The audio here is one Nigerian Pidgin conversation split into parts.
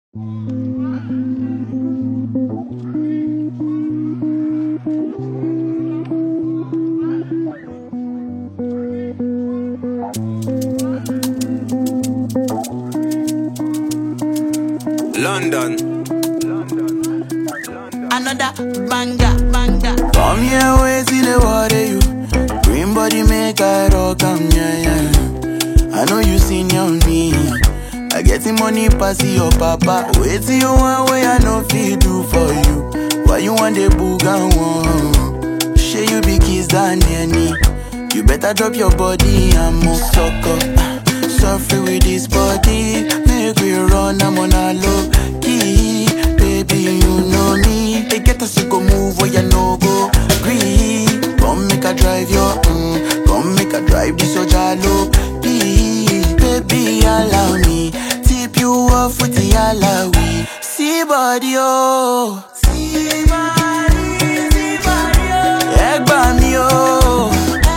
London. Another banger. Come here, wait till the water you. Green body make I rock, yeah. I know you seen on me. I get the money pass your papa. Wait till you want way I know feel do for you. Why you want the boogan one? Share you be kiss than any. You better drop your body and move sucker. Suffer with this body. Make we run, I'm on a low key. Baby, you know me. They get us to go move where you no go. Green. Come make a drive your come make a drive this your jalo. Baby, allow me. Tip you off with the alawi. See body, oh. See body, oh. Egg by me, oh.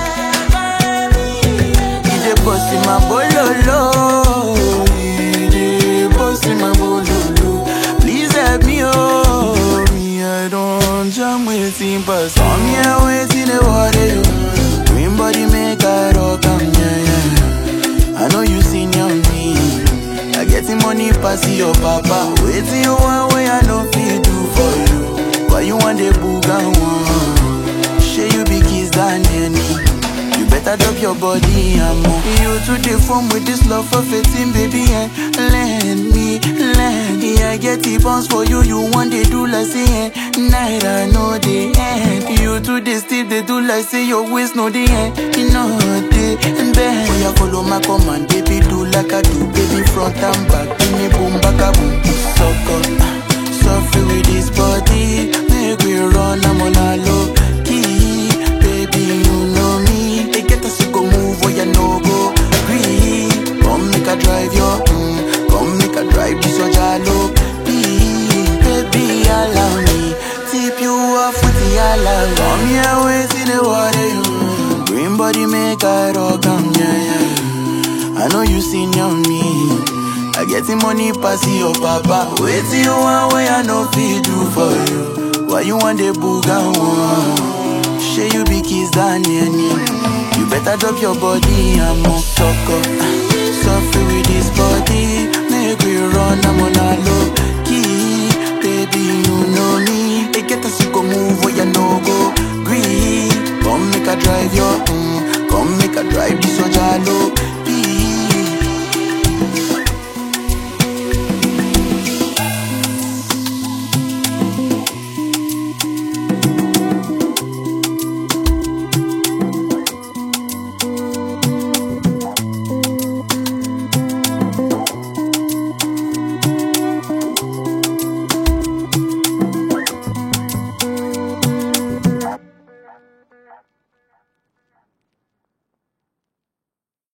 Ide post in my bololo. Ide post in my bololo. Please help me, oh. Me, I don't jam with pass. Come here, wait till the water, you. Green body make I rock, yeah. I know you seen on me. I get the money pass your papa. Wait till you want way I know feel do for you. Why you want the boogan one? Share you be kiss than any. You better drop your body and move. You to the phone with this love for 15, baby, and lend me. Yeah, I get the bounce for you. You want they do like say night I know the end. You to the steep they do like say your waist know the end. You know the bend. Oh, you follow my command, baby, do like I do, baby, front and back. Give me boom, back a boom, sucker. Suffer with this body, make we run, I'm on a low key. Baby, you know me. They get us to go move where you no go. Green, come make a drive your come make a drive this your jalo. Baby, allow me. Tip you off with the alawi. Come here, wait till the water you. Green body make I rock, yeah. I know you seen on me. I get the money pass your papa. Wait till you want way I know feel do for you. Why you want the boogan one? Share you be kiss than any. You better drop your body and move sucker. Suffer with this body. Make we run, I'm on a low